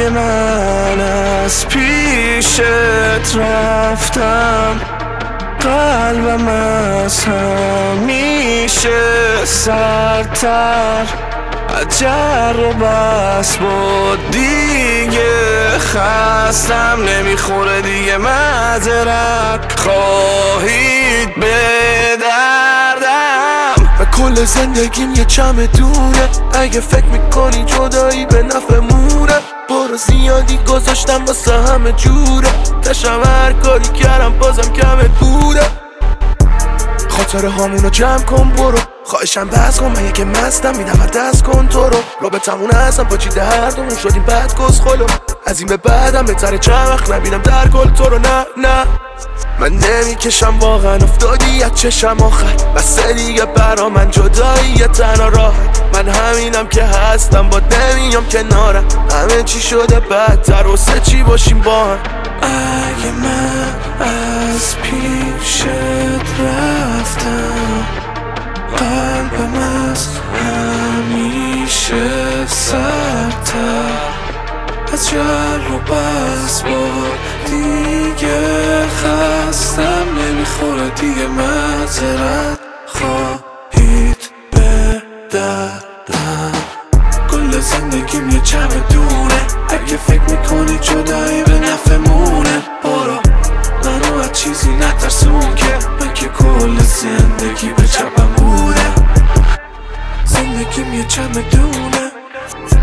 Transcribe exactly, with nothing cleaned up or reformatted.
اگه من از پیشت رفتم قلبم از همیشه سردتر اجر و بس بود دیگه خستم نمیخوره دیگه معذرت خواهید به دردم و کل زندگیم یه چمدونه اگه فکر میکنی جدایی به نفعمونه برو زیادی گذاشتم واسه همه جوره تشم هر کاری کردم بازم کمت بوده خاطره هامونو جمع کن برو خواهشم بس کن من یکی مستم میدم دست کن تو رو رابطمون هستم با چی دردمون شدیم بد کس خلو از این به بعدم بهتره چند وقت نبینم در گل تو رو نه نه من نمیکشم واقعا افتادی از چشم آخر بسه دیگه برا من جدایی یه تنها راحت من همینم که هستم با نمیام کنارم همه چی شده بدتر و سه چی باشیم با هم اگه من از پیشت رفتم قلبم از همیشه سردتر از جر و بس بود دیگه خستم نمیخوره دیگه معذرت خواهید به دردم کل زندگیم یه چمدونه اگه فکر میکنی جدایی به نفعمونه برو منو از چیزی نترسون که من که کل زندگی به چپم بوده زندگیم یه چمدونه